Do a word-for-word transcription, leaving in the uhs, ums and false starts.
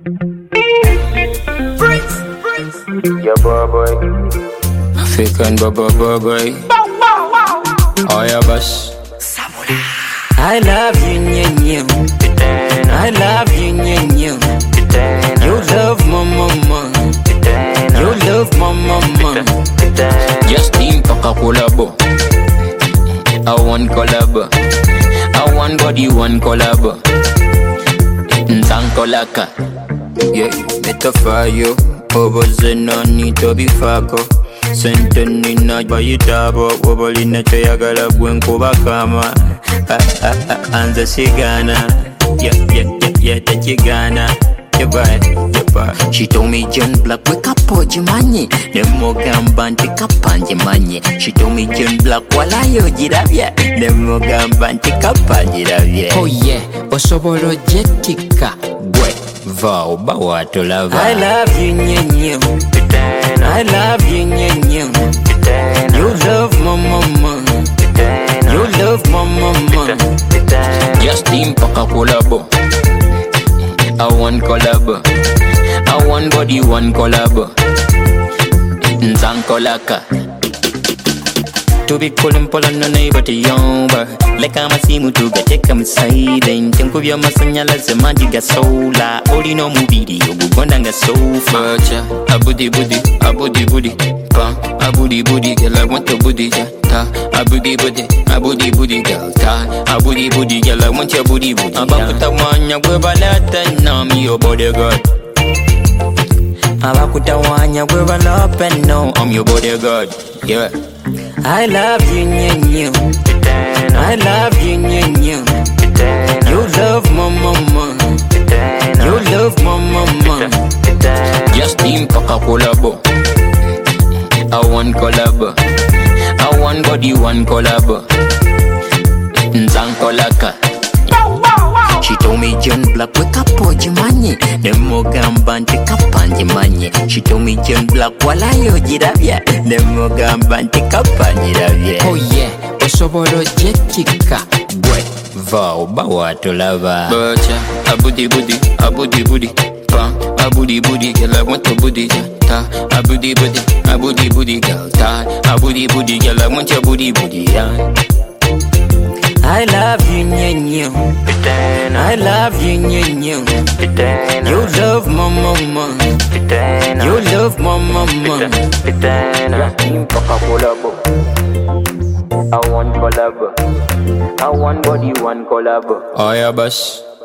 Your boy boy, African boy boy boy boy. Oh yeah, boss. I love you, nye, nye. I love you, nye, nye. You love my mama. You love my mama. Just team paka collabo. I want collabo. I want body one collabo. Nzankolaka. Yeah, better for you. Oboze no need to be fako. Senteni na bayitabo. Woboli na choyagala gwenkuba kama. Ah ah ah, anza sigana. Yeah yeah yeah yeah, tachigana. Yeah bye, yeah bye. She told me John Black wake up ojimanye. Nemo gamba ntika panje manye. She told me John Black wala yo jirabye. Nemo gamba ntika panje jirabye. Oh yeah, osobolo jetika. Gwe va oba watu lava. I love you, nye, nye. I love you, nye, nye. You love my mama. You love my mama. Just team paka collabo. I want collabo. I want body one collabo. Nzankolaka. To be calling Polana neighbor to yomba. Like I'm a simu to get take them silent. Think of your masanyala ze magiga sola. Only no movie you bugondanga sofa. Abudi budi, abudi budi. Pa, abudi budi, girl I want your booty ja. Ta, abudi budi, abudi budi girl. Ta, abudi budi, girl I want your booty booty. Abakuta wanya gwebalata na mi your bodyguard. Abakuta wanya gwebalata no I'm your bodyguard. Yeah. I love you, nye, nye. I love you, nye, nye. You love my mama. You love my mama. Just team paka collabo. I want collabo. I want body one collabo. Nzankolaka. She told me John Black wake up ojimanye. Nemo gamba ntika panje manye. She told me John Black wala yo jirabye. Nemo gamba ntika panje jirabye. Oh yeah, osobolo jetika. Gwe va oba watu lava. Bacha, abudi budi, abudi budi. Pa, abudi budi, girl I want your booty ja. Ta, abudi budi, abudi budi girl. Ta, abudi budi, girl I want your booty booty yeah. I love you, nye, nye. I love you, nye, nye. You love my mama. You love my mama. Team paka collabo. I want collabo. I want body one collabo. Oh yeah, boss.